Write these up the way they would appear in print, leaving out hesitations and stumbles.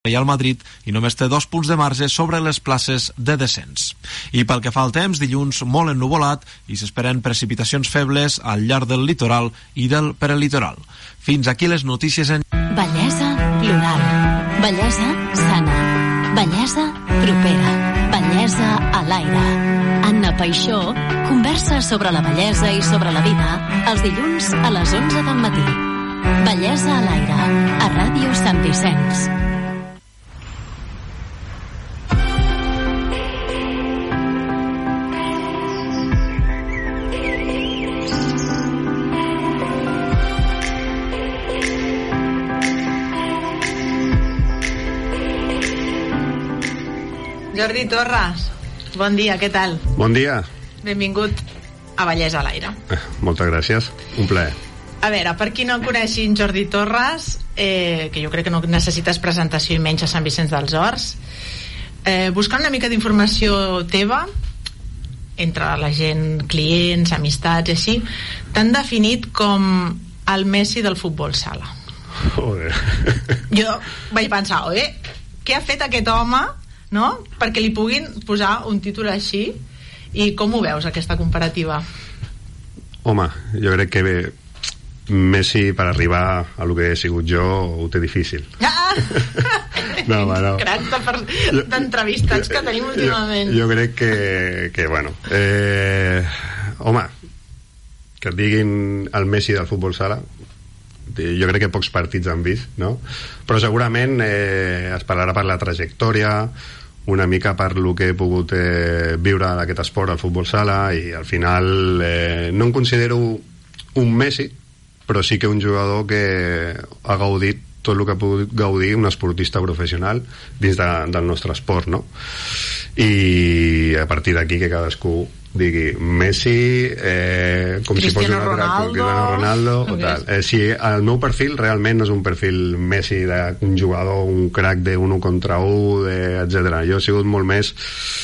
Real Madrid i només té 2 punts de marge sobre les places de descens. I pel que fa al temps, dilluns molt ennuvolat i s'esperen precipitacions febles al llarg del litoral i del prelitoral. Fins aquí les notícies en... Bellesa plural, bellesa sana, bellesa propera, bellesa a l'aire. Anna Paixó conversa sobre la bellesa i sobre la vida els dilluns a les 11 del matí. Bellesa a l'aire, a Ràdio Sant Vicenç. Jordi Torres, bon dia, què tal? Bon dia. Benvingut a Bellesa a l'aire. Moltes gràcies, un plaer. A veure, per qui no coneixin Jordi Torres, que jo crec que no necessites presentació i menys a Sant Vicenç dels Horts, buscant una mica d'informació teva, entre la gent, clients, amistats i així, t'han definit com el Messi del futbol sala. Joder. Jo vaig pensar, què ha fet aquest home, no?, perquè li puguin posar un títol així, i com ho veus, aquesta comparativa? Home, jo crec que Messi, per arribar a lo que he sigut jo, ho té difícil. No. Crac d'entrevistats que tenim últimament. Jo crec que bueno, home, que et diguin el Messi del futbol sala, jo crec que pocs partits han vist, no? Però segurament es parlarà per la trajectòria, una mica per lo que he pogut viure d'aquest esport, al futbol sala, i al final no em considero un Messi, però sí que un jugador que ha gaudit tot el que ha pogut gaudir un esportista professional dins del nostre esport, no? I a partir d'aquí que cadascú digui Messi, com si fos Cristiano Ronaldo o tal. Si el meu perfil realment no és un perfil Messi d'un jugador, un crack de 1 contra 1, etc. Jo he sigut molt més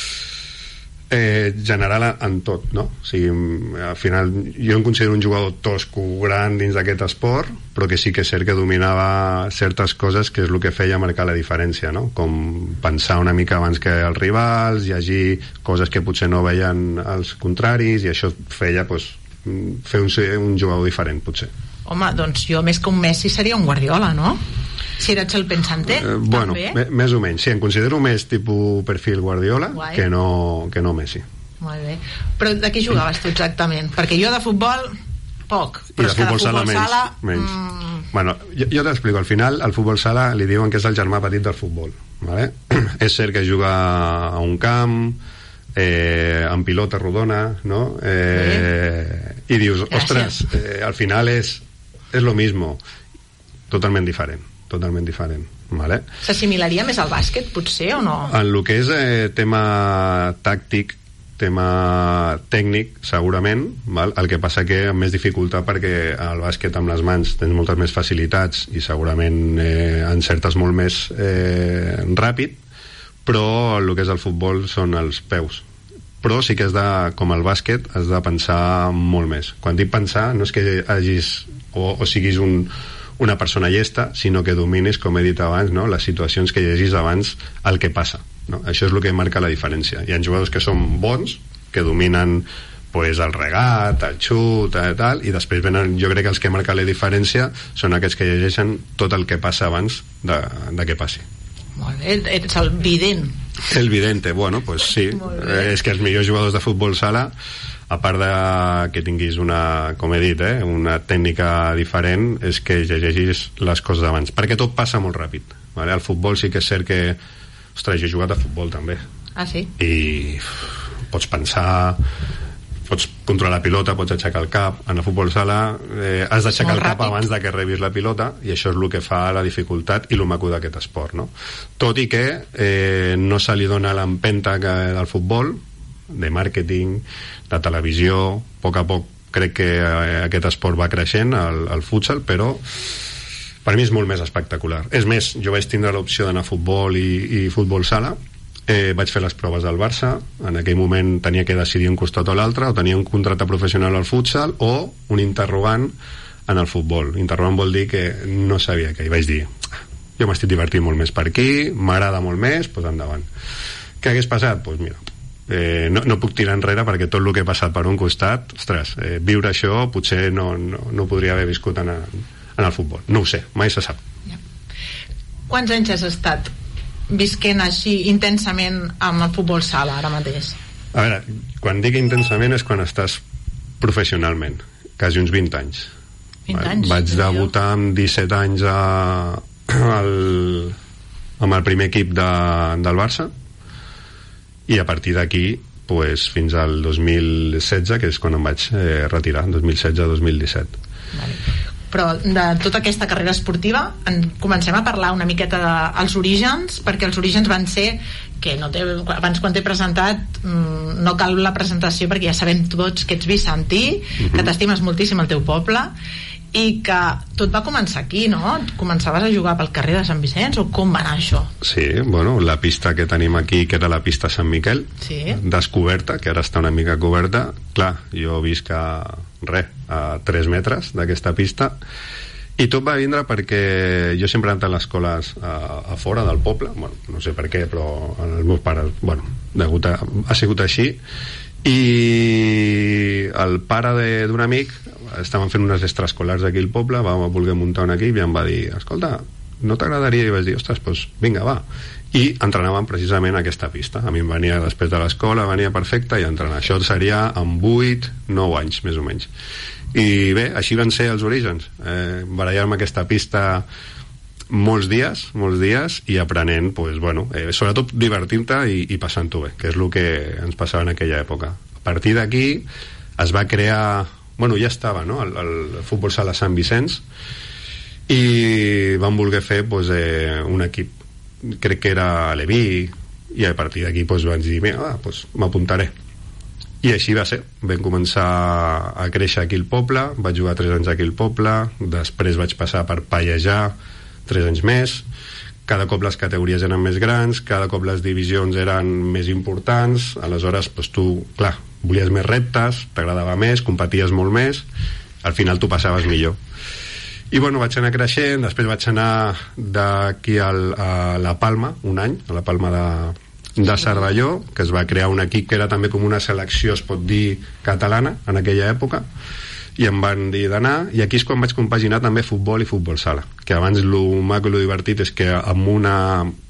general en tot, no? O sigui, al final jo em considero un jugador tosco, gran dins d'aquest esport, però que sí que és cert que dominava certes coses, que és el que feia marcar la diferència, no? Com pensar una mica abans que els rivals, llegir coses que potser no veien els contraris, i això feia fer un jugador diferent, potser. Home, doncs jo més que un Messi seria un Guardiola, no? Si eres el pensante, bueno, més o menys, sí, em considero més tipus perfil Guardiola que no Messi. Molt bé. Però de què jugaves tu exactament? Perquè jo de futbol, poc. Però és que de futbol sala... menys. Bueno, jo t'explico, al final el futbol sala li diuen que és el germà petit del futbol, ¿vale? És cert que juga a un camp, amb pilota rodona, no? I dius, ostres, al final és lo mismo, totalment diferent, ¿vale? S'assimilaria més al bàsquet, potser, o no? En el que és tema tàctic, tema tècnic, segurament, val? El que passa que amb més dificultat, perquè el bàsquet amb les mans tens moltes més facilitats i segurament encertes molt més ràpid, però el que és el futbol són els peus. Però sí que com el bàsquet, has de pensar molt més. Quan dic pensar, no és que hagis o siguis una persona llesta, sinó que dominis, com he dit abans, no? Les situacions que llegis abans el que passa, no? Això és el que marca la diferència. Hi ha jugadors que són bons, que dominen el regat, el xut, tal, i després venen, jo crec que els que marquen la diferència són aquests que llegeixen tot el que passa abans de que passi. Molt bé, ets el vident. El vidente, bueno, pues sí. És que els millors jugadors de futbol sala, a part de que tinguis com he dit, una tècnica diferent, és que llegeixis les coses abans, perquè tot passa molt ràpid, vale? Al futbol sí que és cert que, ostres, jo he jugat a futbol també. Ah, sí? I pots pensar, pots controlar la pilota, pots aixecar el cap. En el futbol sala has d'aixecar el cap abans de que rebis la pilota, i això és el que fa la dificultat i el maco d'aquest esport, no? Tot i que no se li dona l'empenta del futbol, de màrqueting, de televisió. A poc crec que aquest esport va creixent, el futsal, però per mi és molt més espectacular. És més, jo vaig tindre l'opció d'anar a futbol i futbol sala, vaig fer les proves del Barça, en aquell moment tenia que decidir un costat o l'altre, o tenia un contracte professional al futsal o un interrogant en el futbol. Interrogant vol dir que no sabia què, i vaig dir jo m'estic divertint molt més per aquí, m'agrada molt més, doncs endavant. Què hagués passat? Doncs mira, no puc tirar enrere perquè tot el que he passat per un costat, ostres, viure això potser no podria haver viscut en el futbol, no ho sé, mai se sap. Quants anys has estat visquent així intensament amb el futbol sala ara mateix? A veure, quan dic intensament és quan estàs professionalment, quasi uns 20 anys. 20 anys? Vaig debutar amb 17 anys amb el primer equip del Barça, i a partir d'aquí pues, fins al 2016, que és quan em vaig retirar, 2016-2017. Vale. Però de tota aquesta carrera esportiva comencem a parlar una miqueta dels orígens, perquè els orígens van ser que abans quan t'he presentat no cal la presentació perquè ja sabem tots que ets vicentí, que t'estimes moltíssim el teu poble i que tot va començar aquí, no? Començaves a jugar pel carrer de Sant Vicenç o com va anar això? Sí, bueno, la pista que tenim aquí, que era la pista Sant Miquel, sí, descoberta, que ara està una mica coberta, clar, jo visc a 3 metres d'aquesta pista, i tot va vindre perquè jo sempre he anat a les escoles a fora del poble, bueno, no sé per què, però els meus pares, bueno, ha sigut així, i el pare d'un amic estaven fent unes extraescolars aquí al poble, vam voler muntar un equip i em va dir, escolta, no t'agradaria? I vaig dir, ostres, doncs vinga, va. I entrenàvem precisament a aquesta pista. A mi em venia després de l'escola, venia perfecte, i entrenar. Això seria amb 8-9 anys, més o menys. I bé, així van ser els orígens. Barallar-me aquesta pista molts dies i aprenent, pues, bueno, sobretot divertint-te i passant-ho bé, que és el que ens passava en aquella època. A partir d'aquí es va crear, bueno, ja estava, no?, el futbol sala Sant Vicenç, i vam voler fer pues, un equip, crec que era Leví, i a partir d'aquí pues, vaig dir, mira, pues, m'apuntaré. I així va ser. Vam començar a créixer aquí al poble, vaig jugar 3 anys aquí al poble, després vaig passar per pallejar 3 anys més, cada cop les categories eren més grans, cada cop les divisions eren més importants, aleshores pues, tu, clar, volies més reptes, t'agradava més, competies molt més, al final tu passaves millor. I bueno, vaig anar creixent, després vaig anar d'aquí a la Palma, un any, a la Palma de Cervelló, que es va crear un equip que era també com una selecció, es pot dir, catalana, en aquella època, i em van dir d'anar, i aquí és quan vaig compaginar també futbol i futbol sala, que abans el maco i el divertit és que amb una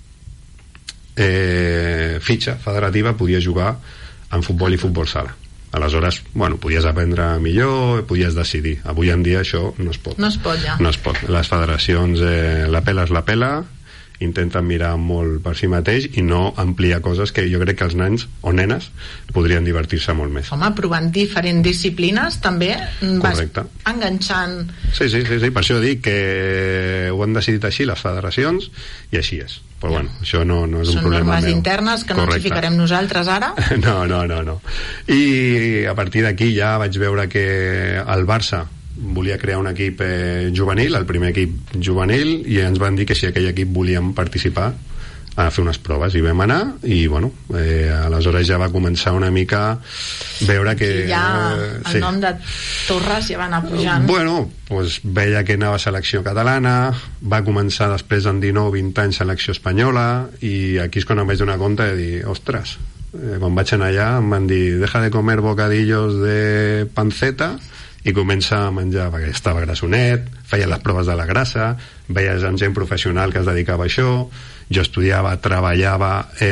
fitxa federativa podia jugar en futbol i futbol sala. Aleshores, bueno, podies aprendre millor, podies decidir. Avui en dia això no es pot. No es pot, ja. No es pot. Les federacions, la pela, intenten mirar molt per si mateix i no ampliar coses que jo crec que els nens o nenes podrien divertir-se molt més. Home, provant diferents disciplines també vas enganxant... Sí, per això dic que ho han decidit així les federacions i així és. Però bueno, això no és un problema meu. Són normes internes que no ens hi ficarem nosaltres ara? No. I a partir d'aquí ja vaig veure que el Barça volia crear un equip juvenil, el primer equip juvenil, i ens van dir que si aquell equip volíem participar a fer unes proves, i vam anar i bueno, aleshores ja va començar una mica veure que el nom de Torres ja va anar pujant. Bueno, pues veia que anava a selecció catalana, va començar després en 19-20 anys selecció espanyola, i aquí és quan em vaig donar compte de dir, ostres, quan vaig anar allà em van dir, deja de comer bocadillos de panceta i comença a menjar, perquè estava grassonet, feia les proves de la grassa, veies amb gent professional que es dedicava a això, jo estudiava, treballava,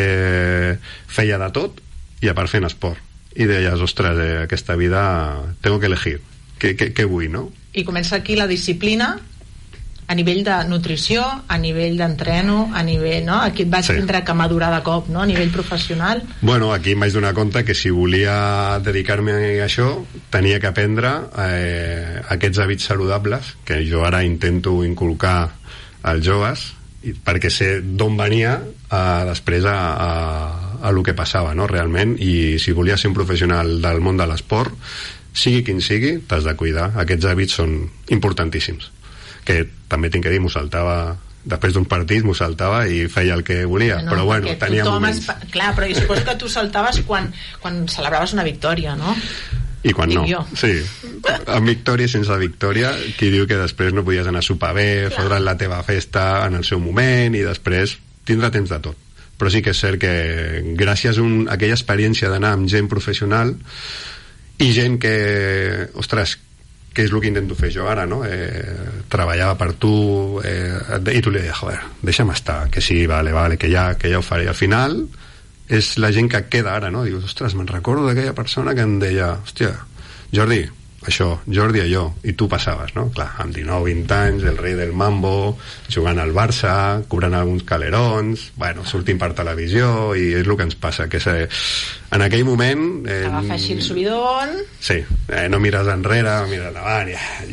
feia de tot, i a part fent esport. I deies, ostres, aquesta vida tengo que elegir, què vull, no? I comença aquí la disciplina a nivell de nutrició, a nivell d'entreno, a nivell, no? Aquí et vaig tindre que madurar de cop, no? A nivell professional. Bueno, aquí em vaig donar compte que si volia dedicar-me a això tenia que aprendre aquests hàbits saludables que jo ara intento inculcar als joves, perquè sé d'on venia després a lo que passava, no? Realment, i si volia ser un professional del món de l'esport, sigui quin sigui, t'has de cuidar. Aquests hàbits són importantíssims, que també tinc que dir, m'ho saltava després d'un partit, m'ho saltava i feia el que volia, però bueno, tenia moments. Clar, però jo suposo que tu saltaves quan celebraves una victòria, no? I quan Dic no. jo. Sí. Amb victòria i sense victòria, qui diu que després no podies anar a sopar bé, fotre't la teva festa en el seu moment i després tindrà temps de tot. Però sí que és cert que gràcies a aquella experiència d'anar amb gent professional i gent que, ostres, que és el que intento fer jo ara, no? Treballava per tu i tu li deies, joder, deixa'm estar, que sí, vale, que ja ho faré. Al final és la gent que queda ara, no? Dius, ostres, me'n recordo d'aquella persona que em deia, hòstia, Jordi, això, Jordi, allò, i tu passaves, no? Clar, amb 19-20 anys, el rei del mambo, jugant al Barça, cobrant alguns calerons, bueno, sortint per televisió, i és el que ens passa, que en aquell moment... Agafa així el subidon... Sí, no mires enrere, mires endavant,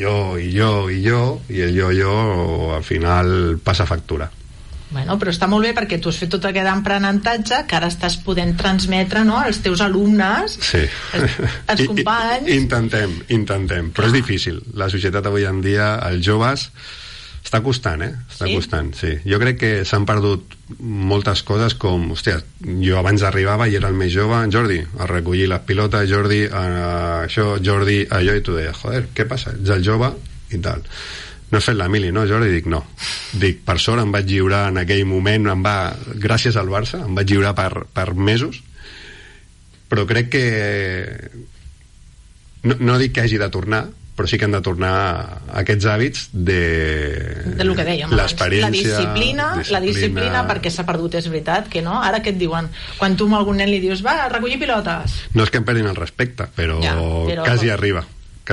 i el jo al final passa factura. Bueno, però està molt bé perquè tu has fet tot aquest aprenentatge que ara estàs podent transmetre, no?, als teus alumnes, sí. als companys. Intentem, però és difícil. La societat avui en dia, els joves, està costant, Està costant, sí. Jo crec que s'han perdut moltes coses com, hòstia, jo abans arribava i era el més jove, Jordi, a recollir les pilotes, Jordi, això, Jordi, allò, i tu deies, joder, què passa? Ets el jove i tal. No has fet la mili, no, Jordi? Dic, no. Dic, per sort em vaig lliurar en aquell moment, gràcies al Barça, em vaig lliurar per mesos, però crec que no dic que hagi de tornar, però sí que han de tornar aquests hàbits de lo que dèiem l'experiència, la disciplina, perquè s'ha perdut, és veritat que no? Ara què et diuen? Quan tu a algun nen li dius, va, a recollir pilotes, no és que em perdin el respecte, però quasi arriba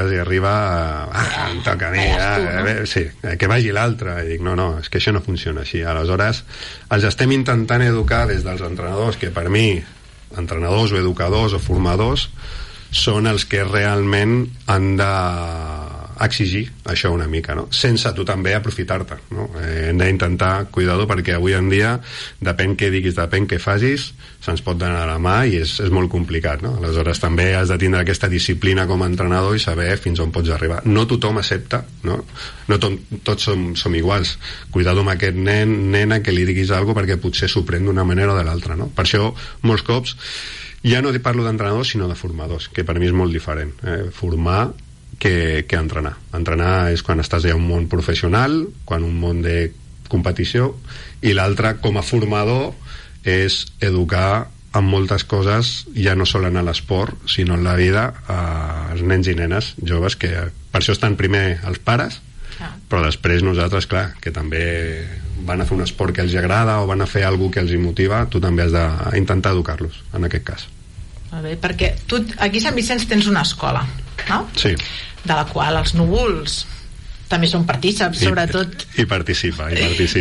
em toca a mi, sí, que vagi l'altre, i dic, no, és que això no funciona així. Aleshores els estem intentant educar des dels entrenadors, que per mi entrenadors o educadors o formadors són els que realment han d'exigir això una mica, no? Sense tu també aprofitar-te, no? Hem d'intentar cuidar-ho, perquè avui en dia depèn què diguis, depèn què facis, se'ns pot donar la mà i és molt complicat, no? Aleshores també has de tindre aquesta disciplina com a entrenador i saber fins on pots arribar. No tothom accepta, no tots som iguals. Cuidado amb aquest nena que li diguis alguna cosa, perquè potser s'ho pren d'una manera o de l'altra, no? Per això molts cops ja no parlo d'entrenadors sinó de formadors, que per mi és molt diferent, formar que entrenar. Entrenar és quan estàs ja en un món professional, quan un món de competició, i l'altre com a formador és educar en moltes coses, ja no sols en l'esport sinó en la vida, als nens i nenes joves, que per això estan primer els pares, però després nosaltres, clar, que també van a fer un esport que els agrada o van a fer alguna que els motiva, tu també has d'intentar educar-los en aquest cas. Molt bé, perquè tu aquí a Sant Vicenç tens una escola, no? Sí. De la qual els núvols també són partícips, sobretot. I participem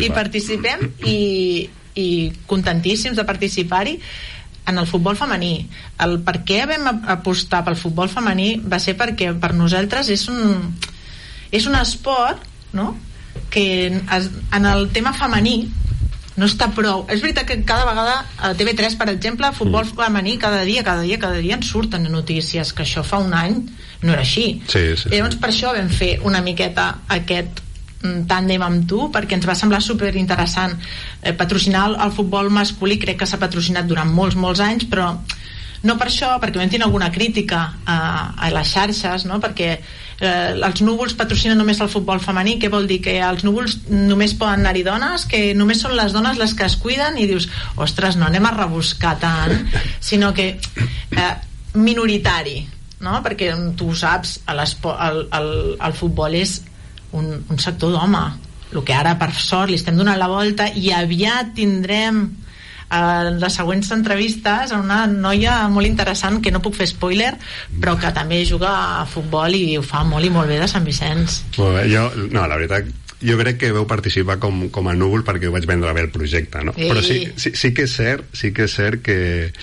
i contentíssims de participar-hi en el futbol femení. El per què vam apostar pel futbol femení va ser perquè per nosaltres és un esport, no?, que en el tema femení no està prou. És veritat que cada vegada a TV3, per exemple, futbol femení cada dia ens surten notícies, que això fa un any no era així. Sí. Llavors per això vam fer una miqueta aquest tàndem amb tu, perquè ens va semblar superinteressant patrocinar el futbol masculí. Crec que s'ha patrocinat durant molts anys, però no per això, perquè vam tenir alguna crítica a les xarxes, no? Perquè els núvols patrocinen només el futbol femení. Què vol dir? Que als núvols només poden anar-hi dones, que només són les dones les que es cuiden, i dius, ostres, no anem a rebuscar tant, sinó que minoritari, no? Perquè tu ho saps, el futbol és un sector d'home, el que ara per sort li estem donant la volta, i aviat tindrem les següents entrevistes a una noia molt interessant, que no puc fer spoiler, però que també juga a futbol i ho fa molt i molt bé, de Sant Vicenç. Molt bé, la veritat, jo crec que vau participar com a núvol perquè ho vaig vendre bé el projecte, no? Però sí que és cert que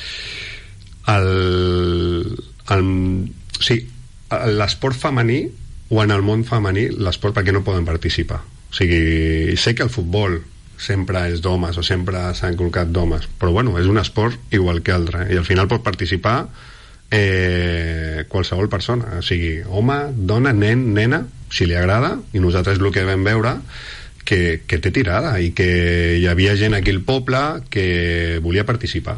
l'esport femení, o en el món femení, l'esport, perquè no poden participar. O sigui, sé que el futbol sempre és d'homes o sempre s'ha inculcat d'homes, però bueno, és un esport igual que altre, i al final pot participar qualsevol persona, o sigui, home, dona, nen, nena, si li agrada. I nosaltres el que vam veure que té tirada, i que hi havia gent aquí al poble que volia participar.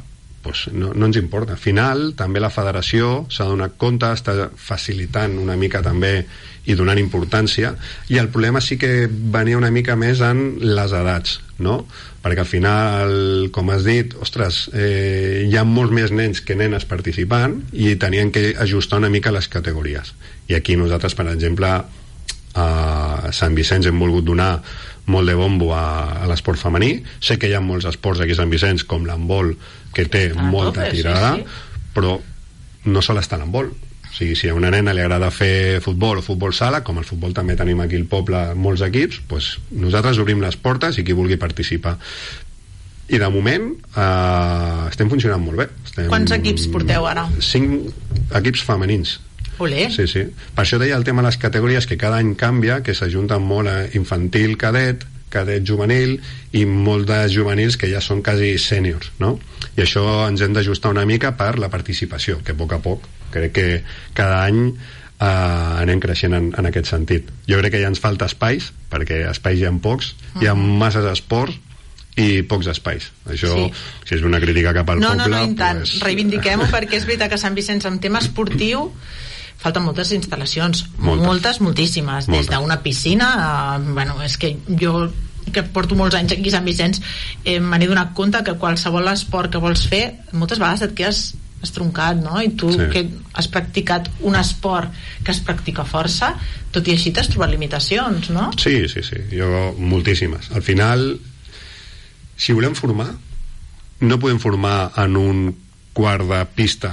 pues no ens importa. Al final també la federació s'ha donat compte, està facilitant una mica també i donant importància, i el problema sí que venia una mica més en les edats, no? Perquè al final, com has dit, ostres, hi ha molts més nens que nenes participant i tenien que ajustar una mica les categories. I aquí nosaltres, per exemple, a Sant Vicenç hem volgut donar molt de bombo a l'esport femení. Sé que hi ha molts esports aquí a Sant Vicenç, com l'handbol, que té molta tirada, però no sol estar l'handbol. O sigui, si a una nena li agrada fer futbol o futbol sala, com el futbol també tenim aquí al poble molts equips, doncs nosaltres obrim les portes i qui vulgui participar. I de moment estem funcionant molt bé. Quants equips porteu ara? 5 equips femenins. Olé. Sí. Per això deia el tema de les categories, que cada any canvia, que s'ajunten molt a infantil, cadet juvenil, i molt de juvenils que ja són quasi sèniors, no? I això ens hem d'ajustar una mica per la participació, que a poc crec que cada any anem creixent en aquest sentit. Jo crec que ja ens falta espais, perquè espais hi ha pocs, hi ha masses esports i pocs espais. Això, si és una crítica cap al poble... No, i tant, reivindiquem-ho, perquè és veritat que a Sant Vicenç, en tema esportiu, falten moltes instal·lacions, moltíssimes, des d'una piscina és que jo, que porto molts anys aquí a Sant Vicenç, me n'he donat compte que qualsevol esport que vols fer, moltes vegades et quedes estroncat, no? I tu que has practicat un esport que es practica força, tot i així t'has trobat limitacions, no? Sí, jo moltíssimes. Al final, si volem formar, no podem formar en un quart de pista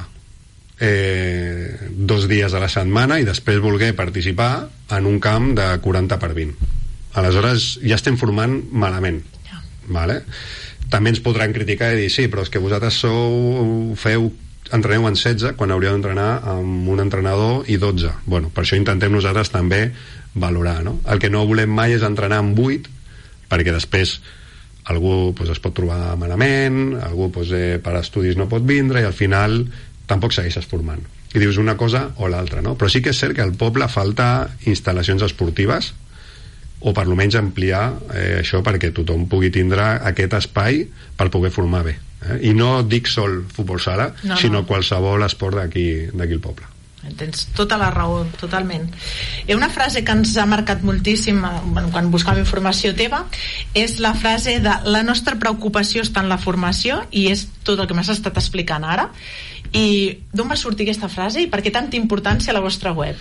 2 dies a la setmana i després voler participar en un camp de 40 per 20. Aleshores ja estem formant malament, vale? També ens podran criticar i dir sí, però és que vosaltres entreneu en 16 quan hauríeu d'entrenar amb un entrenador i 12. Bueno, per això intentem nosaltres també valorar, no? El que no volem mai és entrenar amb 8, perquè després algú es pot trobar malament, algú per estudis no pot vindre, i al final tampoc segueixes formant. I dius una cosa o l'altra, no? Però sí que és cert que al poble falta instal·lacions esportives, o per almenys ampliar això perquè tothom pugui tindre aquest espai per poder formar bé. I no dic sol futbol sala, sinó qualsevol esport d'aquí al poble. Tens tota la raó, totalment. Una frase que ens ha marcat moltíssim quan buscàvem informació teva és la frase de la nostra preocupació està en la formació, i és tot el que m'has estat explicant ara. I d'on va sortir aquesta frase i per què tanta importància a la vostra web?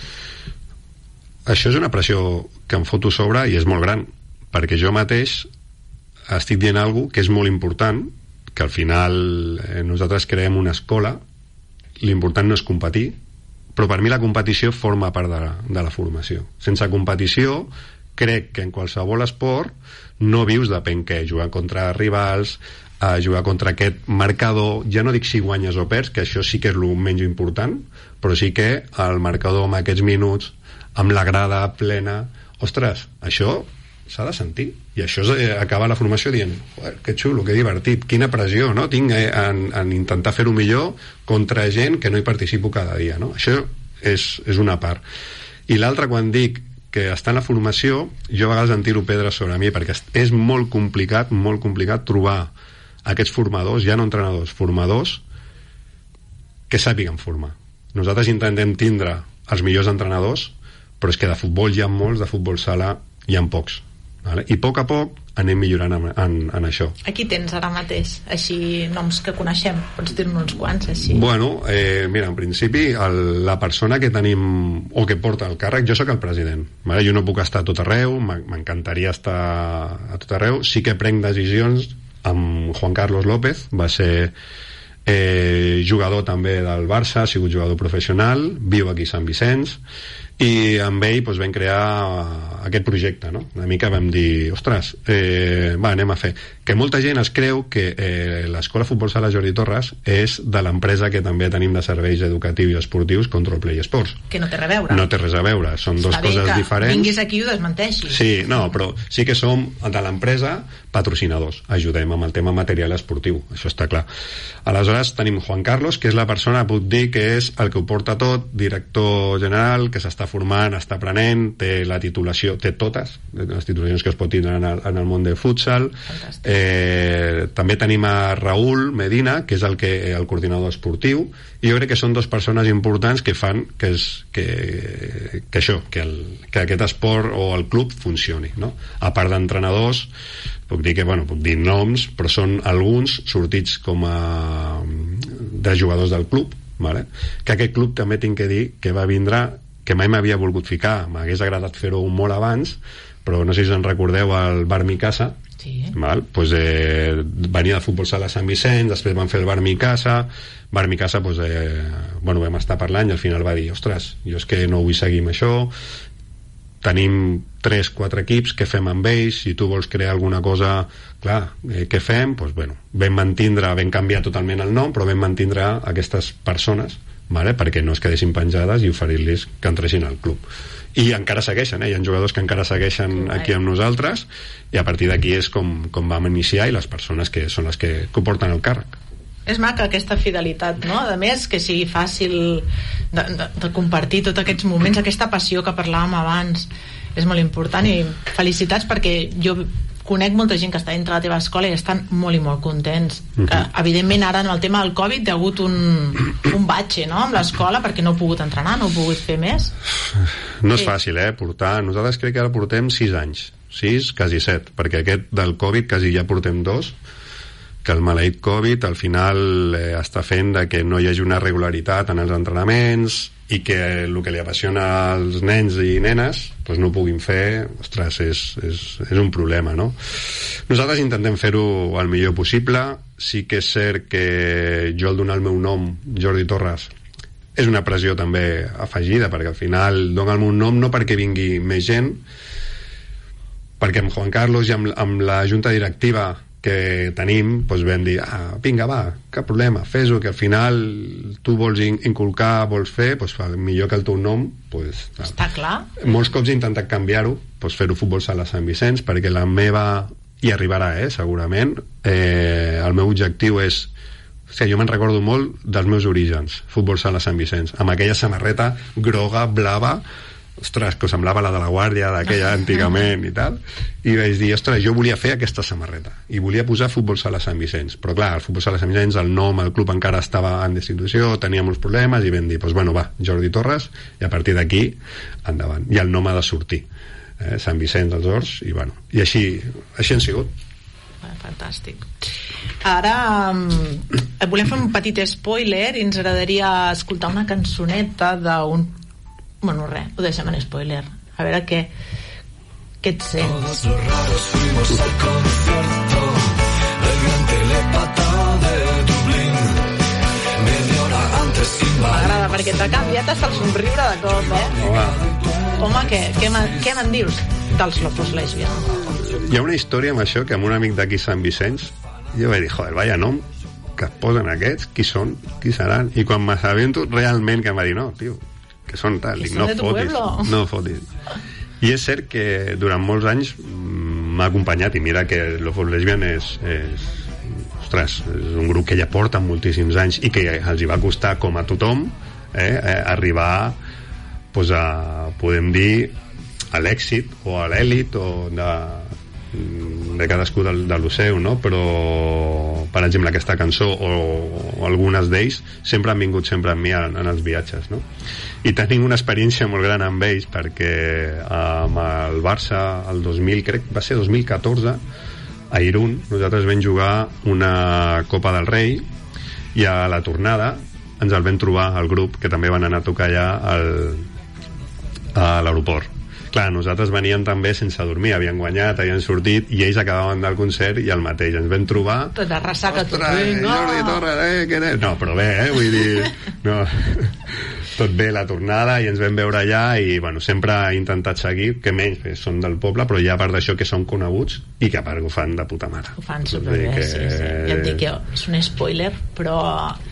Això és una pressió que em foto sobre i és molt gran, perquè jo mateix estic dient alguna que és molt important, que al final nosaltres creem una escola, l'important no és competir, però per mi la competició forma part de la formació. Sense competició, crec que en qualsevol esport no vius depèn què, jugar contra rivals, jugar contra aquest marcador, ja no dic si guanyes o perds, que això sí que és el menys important, però sí que el marcador amb aquests minuts, amb la grada plena, ostres, això s'ha de sentir, i això acaba la formació dient, que xulo, que divertit, quina pressió, no? Tinc en intentar fer-ho millor contra gent que no hi participo cada dia, no? Això és una part. I l'altra, quan dic que està en la formació, jo a vegades en tiro pedres sobre mi, perquè és molt complicat trobar aquests formadors, ja no entrenadors, formadors que sàpiguen formar. Nosaltres intentem tindre els millors entrenadors, però és que de futbol hi ha molts, de futbol sala hi ha pocs, vale? I a poc anem millorant en això. Aquí tens ara mateix així noms que coneixem, pots dir-ne uns quants així? Bueno, mira, en principi la persona que tenim o que porta el càrrec, jo sóc el president, vale? Jo no puc estar a tot arreu, m'encantaria estar a tot arreu, sí que prenc decisions amb Juan Carlos López, va ser jugador també del Barça, ha sigut jugador professional, viu aquí a Sant Vicenç, i amb ell vam crear aquest projecte, no? Una mica vam dir, ostres, anem a fer. Que molta gent es creu que l'escola Futbol Sala Jordi Torres és de l'empresa que també tenim de serveis educatius i esportius, Control Play Sports. Que no té res a veure. No té res a veure, són dues coses diferents. Vinguis aquí i ho desmenteixis. Sí, no, però sí que som de l'empresa patrocinadors, ajudem amb el tema material esportiu, això està clar. Aleshores tenim Juan Carlos, que és la persona, puc dir que és el que ho porta tot, director general, que s'està formant, està aprenent, té la titulació, té totes les titulacions que es pot tindre en el món de futsal, També tenim a Raúl Medina, que és el coordinador esportiu, i jo crec que són dues persones importants que fan que aquest esport o el club funcioni, no? A part d'entrenadors, puc dir noms, però són alguns sortits com a de jugadors del club, vale? Que aquest club també tinc que dir que va vindre, que mai m'havia volgut ficar, m'hagués agradat fer-ho molt abans, però no sé si us en recordeu el Bar Mi Casa. Sí. Val? Pues, venia de Futbol Sala Sant Vicenç, després van fer el Bar Mi Casa, pues, vam estar parlant i al final va dir, ostres, jo és que no vull seguir amb això, tenim 3-4 equips, què fem amb ells? Si tu vols crear alguna cosa, clar, què fem? Pues, vam canviar totalment el nom, però vam mantindre aquestes persones, vale? Perquè no es quedessin penjades i oferir-los que entressin al club. I encara segueixen, hi ha jugadors que encara segueixen aquí amb nosaltres, i a partir d'aquí és com vam iniciar, i les persones que són les que porten el càrrec. És maca aquesta fidelitat, no? A més, que sigui fàcil de compartir tots aquests moments, aquesta passió que parlàvem abans, és molt important, i felicitats, perquè jo conec molta gent que està dintre la teva escola i estan molt i molt contents. Que, evidentment, ara en el tema del Covid hi ha hagut un batxe, no?, amb l'escola, perquè no he pogut entrenar, no he pogut fer més. No és fàcil, portar. Nosaltres crec que ara portem 6 anys, 6, quasi 7, perquè aquest del Covid quasi ja portem 2, que el maleït Covid al final està fent de que no hi hagi una regularitat en els entrenaments, i que el que li apassiona als nens i nenes doncs no ho puguin fer. Ostres, és un problema, no? Nosaltres intentem fer-ho el millor possible. Sí que és cert que jo al donar el meu nom, Jordi Torres, és una pressió també afegida, perquè al final dono el meu nom no perquè vingui més gent, perquè amb Juan Carlos i amb la junta directiva que tenim, doncs vam dir, vinga, va, cap problema, fes-ho, que al final tu vols inculcar, vols fer, doncs millor que el teu nom, doncs... Està clar. Molts cops he intentat canviar-ho, doncs fer-ho Futbol Sala Sant Vicenç, perquè la meva, i arribarà, segurament, el meu objectiu és... O sigui, jo me'n recordo molt dels meus orígens, Futbol Sala Sant Vicenç, amb aquella samarreta groga, blava, ostres, que semblava la de la Guàrdia d'aquella antigament i tal, i vaig dir, ostres, jo volia fer aquesta samarreta i volia posar Futbol Sala Sant Vicenç, però clar, el Futbol Sala Sant Vicenç, el nom, el club encara estava en destitució, tenia molts problemes, i vam dir, doncs bueno, va, Jordi Torres, i a partir d'aquí endavant, i el nom ha de sortir, Sant Vicenç dels Horts, i bueno, i així han sigut. Fantàstic. Ara volem fer un petit spoiler i ens agradaria escoltar una cançoneta d'un... Bueno, res, ho deixem en spoiler. A veure què et sents. Todos los raros fuimos al concierto del gran telepata de Dublín. Media hora antes sin baile. M'agrada perquè t'ha canviat hasta el somriure de cop, Home, què me'n dius dels Locos Lesbians? Hi ha una història amb això, que amb un amic d'aquí Sant Vicenç jo vaig dir, joder, vaya nom que es posen aquests, qui són, qui seran, i quan m'assabento realment que em va dir, no, tio, que són tal, dic, no fotis. I és cert que durant molts anys m'ha acompanyat, i mira que Locos Lesbians ostres, és un grup que ja porta moltíssims anys i que els hi va costar, com a tothom, arribar pues, a, podem dir, a l'èxit o a l'èlit o de cadascú de lo seu, no? Però per exemple aquesta cançó o algunes d'ells sempre han vingut sempre amb mi en els viatges, no? I tenim una experiència molt gran amb ells, perquè amb el Barça el 2000, crec que va ser 2014, a Irún nosaltres vam jugar una Copa del Rei, i a la tornada ens el vam trobar al grup, que també van anar a tocar allà a l'aeroport. Clar, nosaltres veníem també sense dormir, havien guanyat, havien sortit, i ells acabaven del concert i el mateix ens vam trobar... De ressaca tot. Jordi Torres, què és? No, però bé, vull dir... No. Tot bé la tornada, i ens vam veure allà, i bueno, sempre he intentat seguir, que menys són del poble, però ja a part d'això que són coneguts i que a part ho fan de puta mare. Ho fan superbé, sí. Ja et dic que és un spoiler, però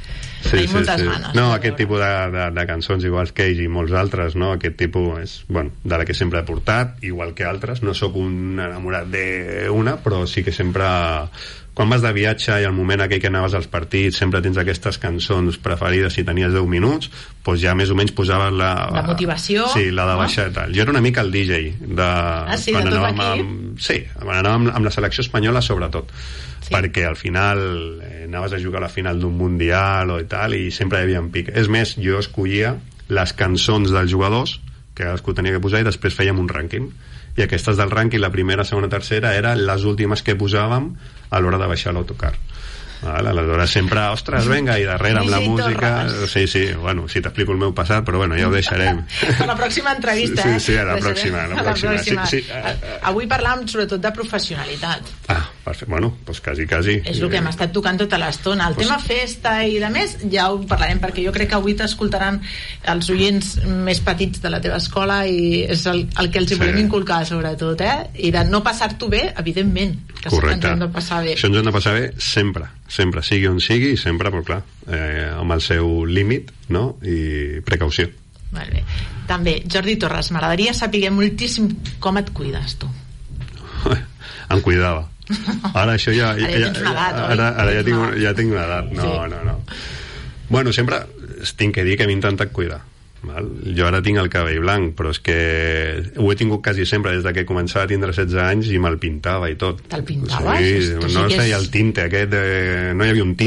Tenim moltes ganes. No, aquest tipus de cançons, igual que ells i molts altres, no? Aquest tipus és, bueno, de la que sempre he portat, igual que altres. No sóc un enamorat d'una, però sí que sempre... Quan vas de viatge i al moment aquell que anaves als partits sempre tens aquestes cançons preferides si tenies 10 minuts, doncs ja més o menys posaves la motivació, sí, la de baixar i tal. Jo era una mica el DJ sí, quan de tot anàvem quan anàvem amb la selecció espanyola sobretot, perquè al final anaves a jugar a la final d'un mundial o i tal, i sempre hi havia un pic. És més, jo escollia les cançons dels jugadors que cadascú tenia que posar i després fèiem un rànquing, i aquestes del rànquing, la primera, segona, tercera, eren les últimes que posàvem a l'hora de baixar l'autocar. Aleshores sempre, ostres, venga, i darrere amb la música... Sí, bueno, si t'explico el meu passat, però bueno, ja ho deixarem. A la pròxima entrevista, Sí, a la pròxima. Sí. Avui parlàvem sobretot de professionalitat. Perfecte, bueno, doncs quasi. És el que hem estat tocant tota l'estona. El tema festa i de més, ja ho parlarem, perquè jo crec que avui t'escoltaran els oients més petits de la teva escola i és el que els hi volem inculcar, sobretot, i de no passar-t'ho bé, evidentment, que ens hem de passar bé. Això ens hem de passar bé sempre, sigui on sigui, i sempre, però clar, amb el seu límit, no? I precaució. Molt bé. També, Jordi Torres, m'agradaria saber moltíssim com et cuides, tu. Em cuidava. Ara això ja tens una edat, oi? Ara ja tinc una edat. No. Bueno, sempre tinc que dir que m'he intentat cuidar. Val? Jo ara tinc el cabell blanc, però és que ho he tingut quasi sempre des que començava a tindre 16 anys i me'l pintava i tot. Te'l pintaves? Sí, no es feia el tinte aquest, no hi havia un tinte